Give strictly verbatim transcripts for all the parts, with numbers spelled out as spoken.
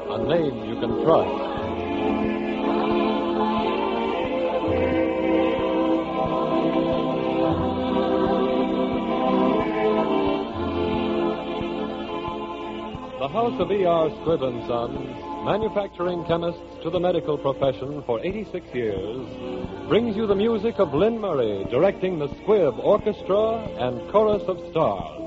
a name you can trust. The House of E R Squibb and Sons, manufacturing chemists to the medical profession for eighty-six years, brings you the music of Lynn Murray, directing the Squibb Orchestra and Chorus of Stars.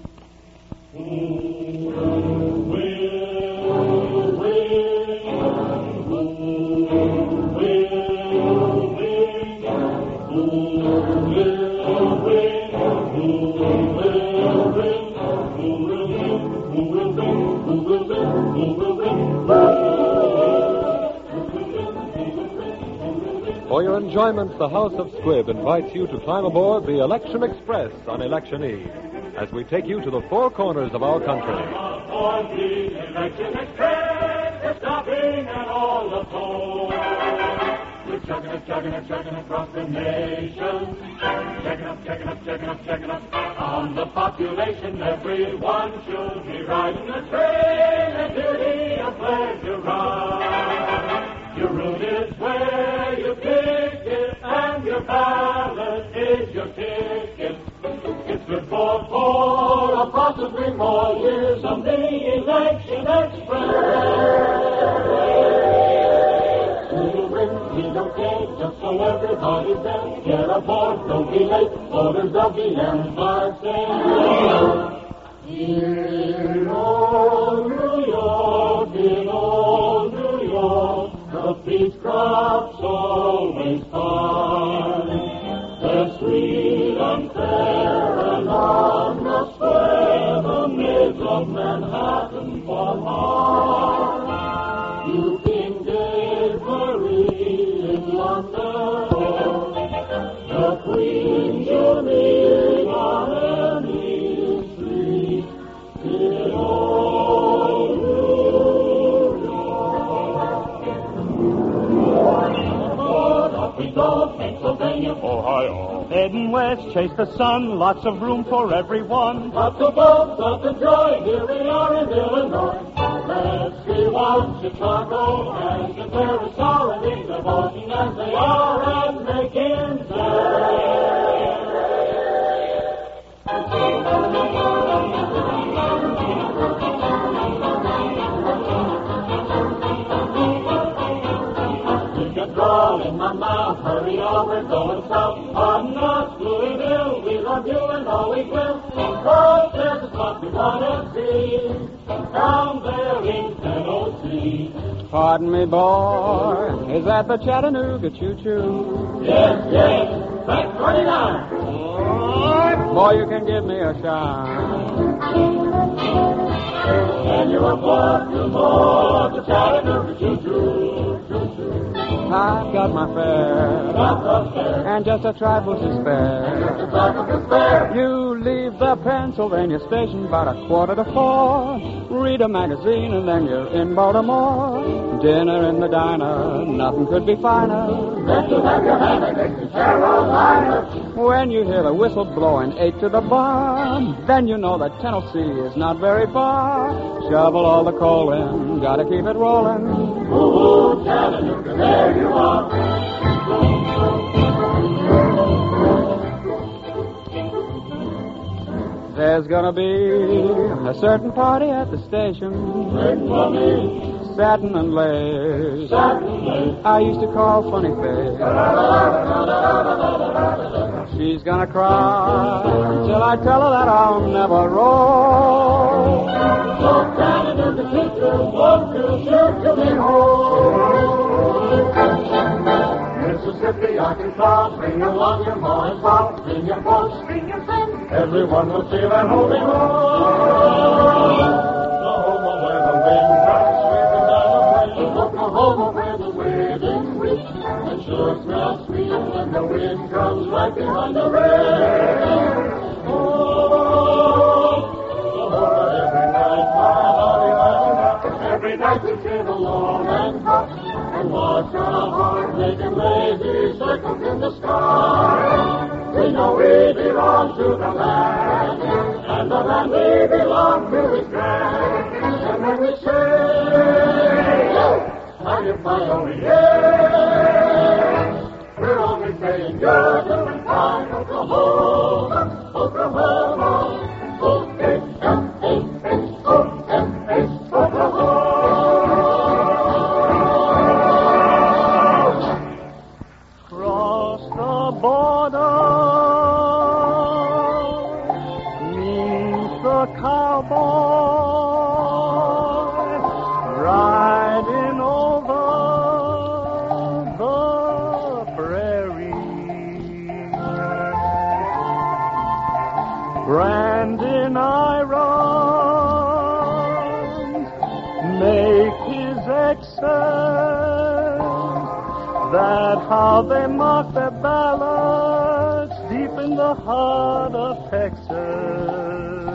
For your enjoyment, the House of Squibb invites you to climb aboard the Election Express on Election Eve as we take you to the four corners of our country. On the Election Express, we're stopping at all the polls. We're chugging up, chugging up, chugging across the nation. Checking up, checking up, checking up, checking up. On the population, everyone should be riding the train. A duty, a pleasure ride. Your route is where you pick it, and your ballot is your ticket. It's good for four or possibly more years on the Election Express. Who'll win, we don't care, just so everybody's there. Get aboard, don't be late, voters of the Empire State. In old New York, in old New York, the peach crop's always fine. They're sweet and fair and on the square, the maids of Manhattan fall hard. You King Dave Marie in London, the Queen you'll meet on any street in old New We go, Pennsylvania, Ohio. Heading west, chase the sun, lots of room for everyone. lots of boats, lots of joy, here we are in Illinois. Let's see what Chicago has to tell us already, the voting as they are at McKinsey. In my mouth, hurry over, going south. On us, Louisville, we love you and always will. Cause there's a spot we want to see down there in Tennessee. Pardon me, boy, is that the Chattanooga choo-choo? Yes, yes, that's twenty-nine. Boy, you can give me a shine. And you're aboard to board the Chattanooga choo-choo. I've got my fare, Got the fare, and just a trifle to spare. just a trifle to spare. You leave the Pennsylvania station about a quarter to four. Read a magazine and then you're in Baltimore. Dinner in the diner, nothing could be finer. Then you have your hammock in Carolina. When you hear the whistle blowing eight to the bar, then you know that Tennessee is not very far. Shovel all the coal in, gotta keep it rolling. Ooh, Chattanooga, there you are. There's gonna be a certain party at the station. Wait for me. Satin and lace. Saturday. I used to call funny face. She's gonna cry till I tell her that I'll never roll. So Chattanooga, teacher, won't you sure to be home? Mississippi, Arkansas, bring along your ma and pa, bring your folks, bring your friends. Everyone will feel at home in home. Oklahoma, where the wind drops sweeping down the plain. Oklahoma, where the wedding reach, and sure smells sweet when the wind comes right behind the rain. Oh, Oklahoma, every night, my hearty man, every night we sit alone and talk, and watch our heart making lazy circles in the sky. We know we belong to the land, and the land we belong to is grand. And when we say Wyoming, yeah. We're only saying you're doing fine, Oklahoma, Oklahoma, O K L A H O M H, Oklahoma. Cross the border means the cowboy riding over the prairie. Brandon irons make his excess. That how they mark their ballots deep in the heart of Texas.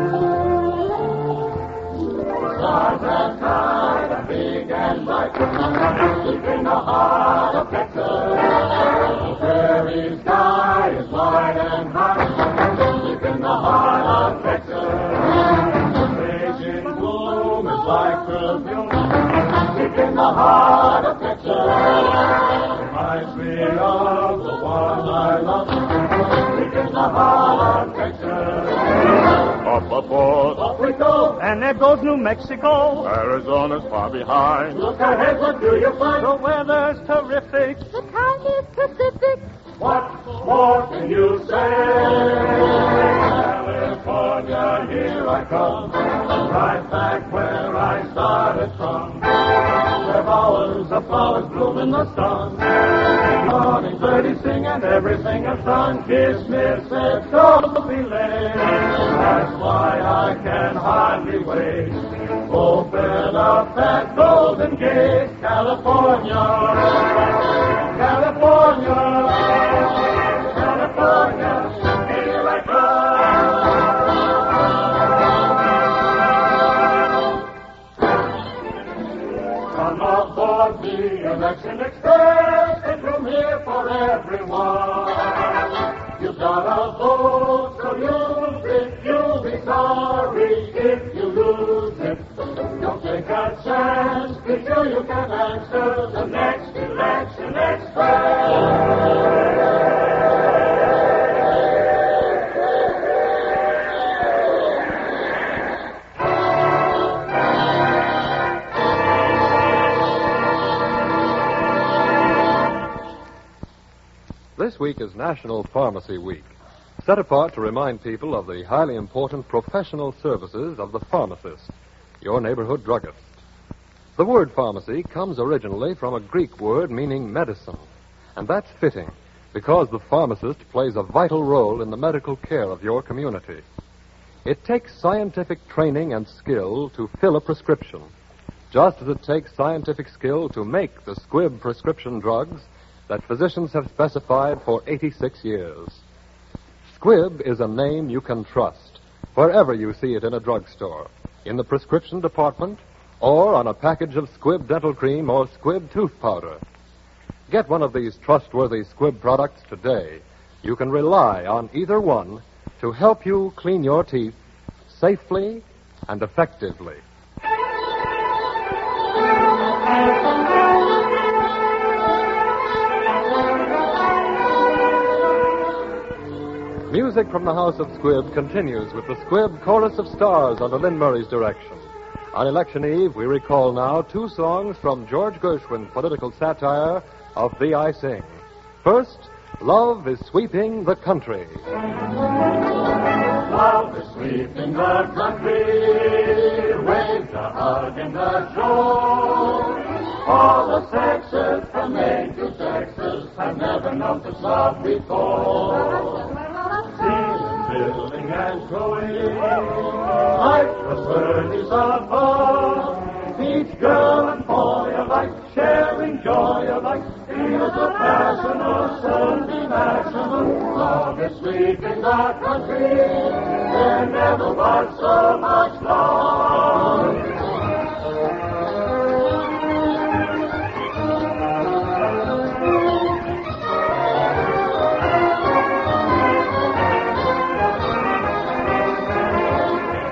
Stars and kind of big and bright, deep in the heart of Texas. The prairie sky is wide and high, deep in the heart of Texas. The raging gloom is like perfume, deep in the heart of Texas. Reminds me of the one I love, deep in the heart of Texas. Up above, Up we go, And there goes New Mexico. Arizona's far behind. look ahead, what do you find? The weather's terrific. The kind is Pacific. What more can you say? California, here I come, right back where I started from. Where bowers of flowers bloom in the sun. Morning birdies sing and everything is done. Kiss Smith said, don't be late. That's why I can hardly wait. Open up that golden gate, California, California, California, here I come. Come aboard the Election Express, and room here for everyone. You've got a vote, so use it. You'll be sorry if you lose it. Don't take a chance, be sure you can answer the next Election Express. This week is National Pharmacy Week, set apart to remind people of the highly important professional services of the pharmacist, your neighborhood druggist. The word pharmacy comes originally from a Greek word meaning medicine, and that's fitting because the pharmacist plays a vital role in the medical care of your community. It takes scientific training and skill to fill a prescription, just as it takes scientific skill to make the Squibb prescription drugs that physicians have specified for eighty-six years. Squibb is a name you can trust wherever you see it in a drugstore, in the prescription department, or on a package of Squibb dental cream or Squibb tooth powder. Get one of these trustworthy Squibb products today. You can rely on either one to help you clean your teeth safely and effectively. Music from the House of Squibb continues with the Squibb Chorus of Stars under Lynn Murray's direction. On election eve, we recall now two songs from George Gershwin's political satire of Thee I Sing. First, Love is Sweeping the Country. Love is sweeping the country, waves a hug in the shore. All the sexes from Maine to Texas have never known such love before. Season building and growing, like the birdies above. Each girl and boy alike, sharing joy alike, feels a passion or certainty maximum. Love is sweeping the country, there never was so much love.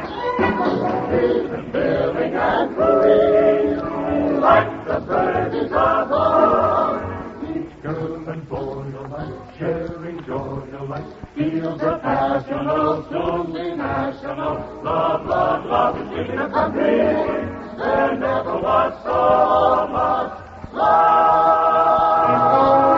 Like the birdies Fields of passion will soon be national. Love, love, love is in the country. There never was so much love.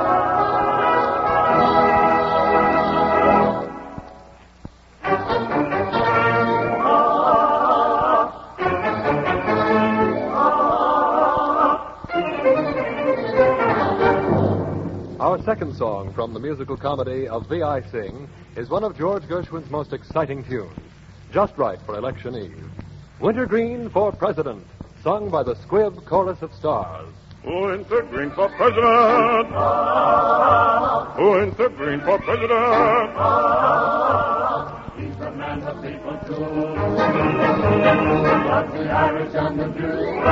Our second song from the musical comedy of Thee I Sing is one of George Gershwin's most exciting tunes, just right for election eve. Wintergreen for President, sung by the Squibb Chorus of Stars. Wintergreen for President. Wintergreen for President. He's the man the people choose. Loves the Irish and the Jews.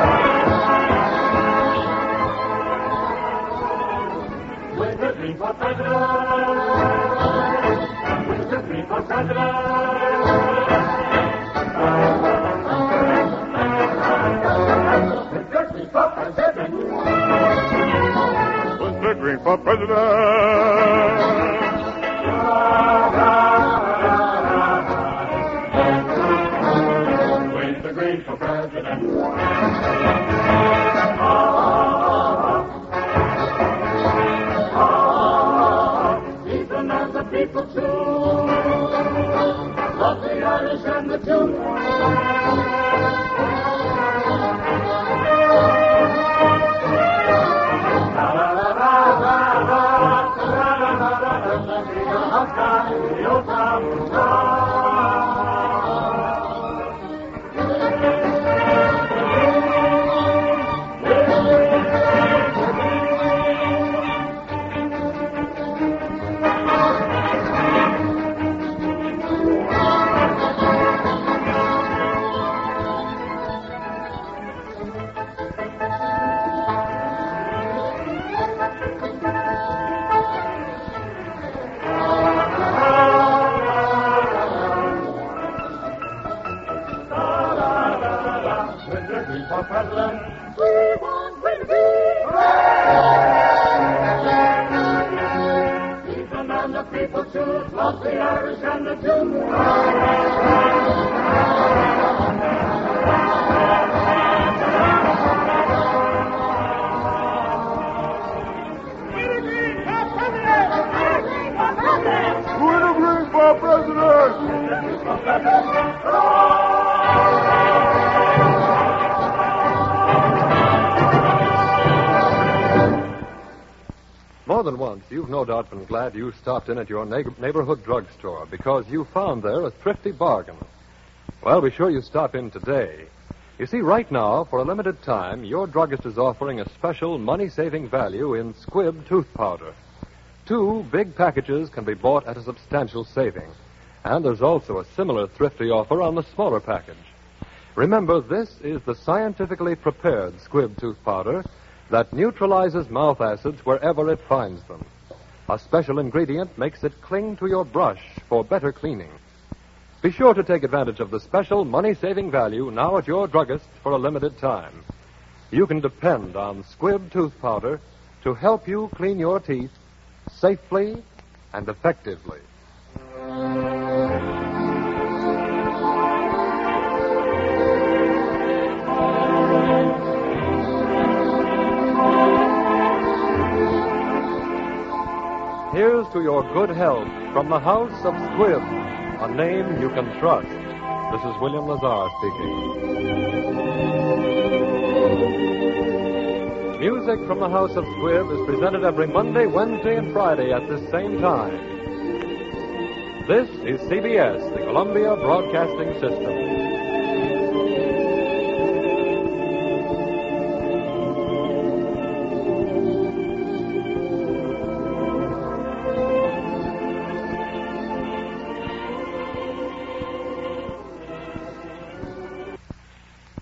Wintergreen for President. Wintergreen for President. Wintergreen for President. Wintergreen for President. Wintergreen for President. He's the man the people choose. Love the Irish and the Jews. For President, we want Wintergreen. He's the man the people choose, loves the Irish and the Jews. Wintergreen for President. Wintergreen for President. Wintergreen for President. More than once, you've no doubt been glad you stopped in at your neighbor- neighborhood drugstore because you found there a thrifty bargain. Well, be sure you stop in today. You see, right now, for a limited time, your druggist is offering a special money-saving value in Squibb tooth powder. Two big packages can be bought at a substantial saving. And there's also a similar thrifty offer on the smaller package. Remember, this is the scientifically prepared Squibb tooth powder that neutralizes mouth acids wherever it finds them. A special ingredient makes it cling to your brush for better cleaning. Be sure to take advantage of the special money-saving value now at your druggist for a limited time. You can depend on Squibb tooth powder to help you clean your teeth safely and effectively. Here's to your good health from the House of Squibb, a name you can trust. This is William Lazar speaking. Music from the House of Squibb is presented every Monday, Wednesday, and Friday at this same time. This is C B S, the Columbia Broadcasting System.